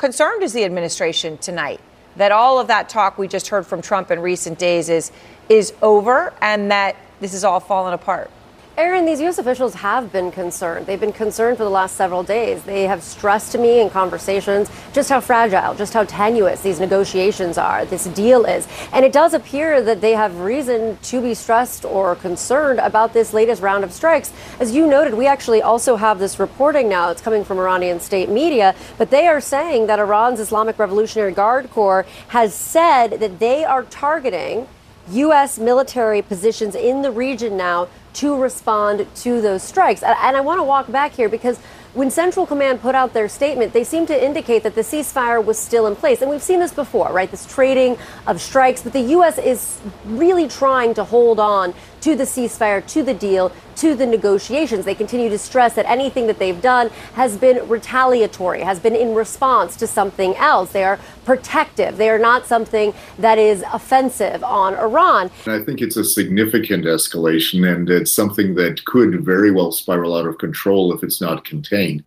concerned is the administration tonight that all of that talk we just heard from Trump in recent days is over and that this is all falling apart? Aaron, these U.S. officials have been concerned. They've been concerned for the last several days. They have stressed to me in conversations just how fragile, just how tenuous these negotiations are, this deal is. And it does appear that they have reason to be stressed or concerned about this latest round of strikes. As you noted, we actually also have this reporting now. It's coming from Iranian state media, but they are saying that Iran's Islamic Revolutionary Guard Corps has said that they are targeting U.S. military positions in the region now to respond to those strikes. And I want to walk back here because when Central Command put out their statement, they seemed to indicate that the ceasefire was still in place. And we've seen this before, right? This trading of strikes. But the U.S. is really trying to hold on to the ceasefire, to the deal, to the negotiations. They continue to stress that anything that they've done has been retaliatory, has been in response to something else. They are protective. They are not something that is offensive on Iran. I think it's a significant escalation, and it's something that could very well spiral out of control if it's not contained.